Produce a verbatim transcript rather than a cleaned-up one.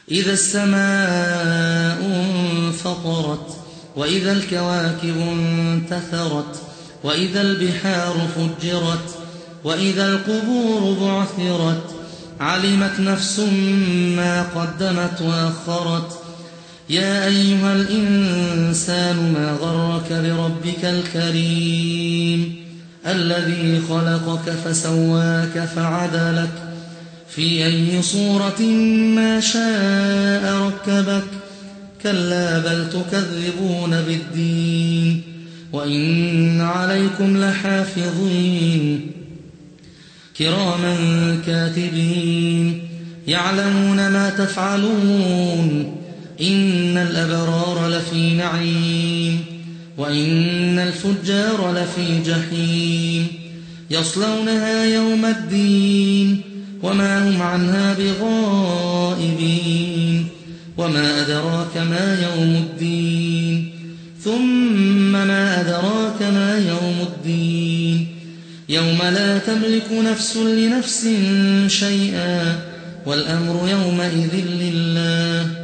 إذا السماء انفطرت وإذا الكواكب انتثرت وإذا البحار فجرت وإذا القبور بعثرت علمت نفس ما قدمت وأخرت يا أيها الإنسان ما غرك بربك الكريم الذي خلقك فسواك فعدلك في أي صورة ما شاء ركبك كلا بل تكذبون بالدين وإن عليكم لحافظين كراما كاتبين يعلمون ما تفعلون إن الأبرار لفي نعيم وإن الفجار لفي جحيم يصلونها يوم الدين وما هم عنها بغائبين وما أدراك ما يوم الدين ثم ما أدراك ما يوم الدين يوم لا تملك نفس لنفس شيئا والأمر يومئذ لله